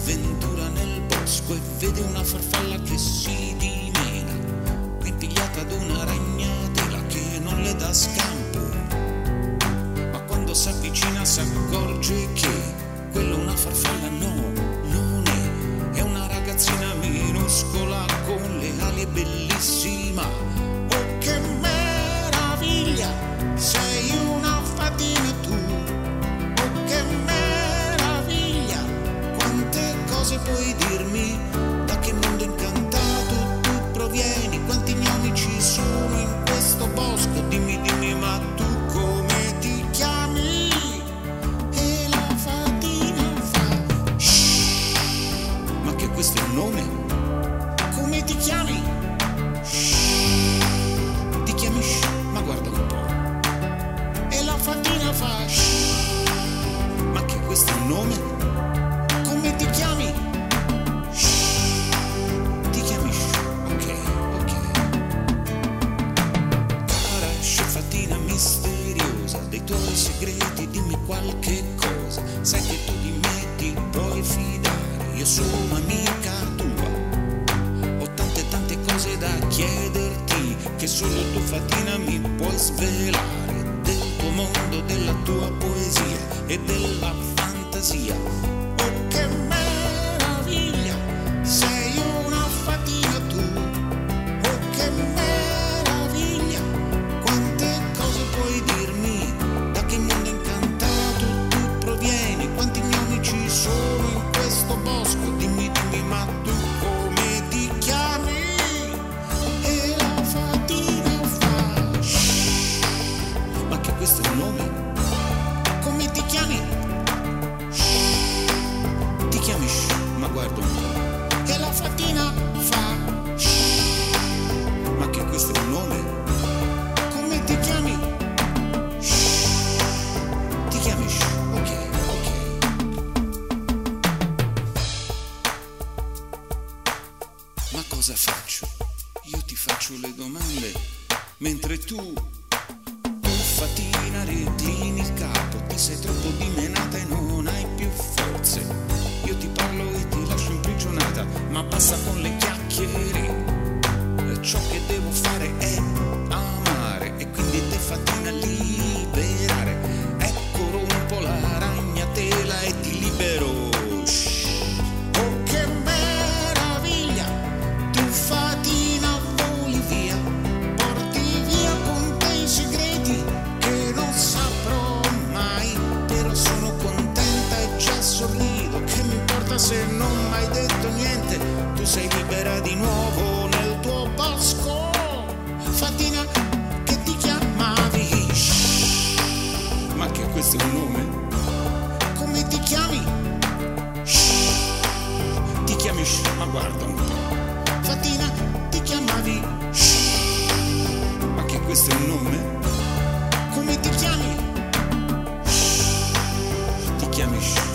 avventura nel bosco e vede una farfalla che si dimena, impigliata ad una ragnatela che non le dà scampo. Ma quando si avvicina si accorge che quella è una farfalla, no, non è una ragazzina minuscola con le ali, è bellissima. Oh, che meraviglia, sei una fatina tu. Oh, che meraviglia, quante cose puoi dirmi, da che mondo incantato tu provieni, quanti gnomi ci sono in questo bosco, dimmi, dimmi, ma tu come ti chiami? E la fatina fa shh, ma che questo è un nome? Come ti chiami? Shh, ti chiami shh, ma guarda un po'. E la fatina fa shh, ma che questo è un nome? Come ti chiami? Shh, ti chiami shh, ok, ok. Cara scifatina misteriosa, dei tuoi segreti dimmi qualche cosa. Sai che tu di me ti puoi fidare, io sono amica tua. Ho tante tante cose da chiederti, che solo tu fatina mi puoi svelare, del tuo mondo, della tua poesia e della fantasia. Oh, che meraviglia, sei una fatina tu. Oh, che meraviglia, quante cose puoi dirmi, da che mondo incantato tu provieni, quanti gnomi ci sono in questo bosco, dimmi, dimmi, ma tu come ti chiami? E la fatina fa shh, ma che questo è un nome? Come ti chiami? Shh, ti chiami shh, ma guarda un po'. E la fatina fa shh, ma che questo è un nome? Come ti chiami? Shh, ti chiami shh, ok, ok. Ma cosa faccio? Io ti faccio le domande, mentre tu fatina reclini il capo, ti sei troppo dimenata e non hai più forze. Io ti parlo e ti lascio imprigionata, ma basta con le chiacchiere. Ciò che devo fare è amare, e quindi te fatina liberare. Ecco, rompo la ragnatela e ti libero. Shh. Oh, che meraviglia, tu fatina voli via, porti via con te i segreti che non saprò mai, però sono contenta e già sorrido. Che mi importa se non m'hai detto niente, tu sei libera di nuovo nel tuo bosco. Fatina, che ti chiamavi shh, ma che questo è un nome? Come ti chiami? Shh, ti chiami shh, ma guarda un po'. Fatina, ti chiamavi shh, ma che questo è un nome? Come ti chiami? Shh, ti chiami shh.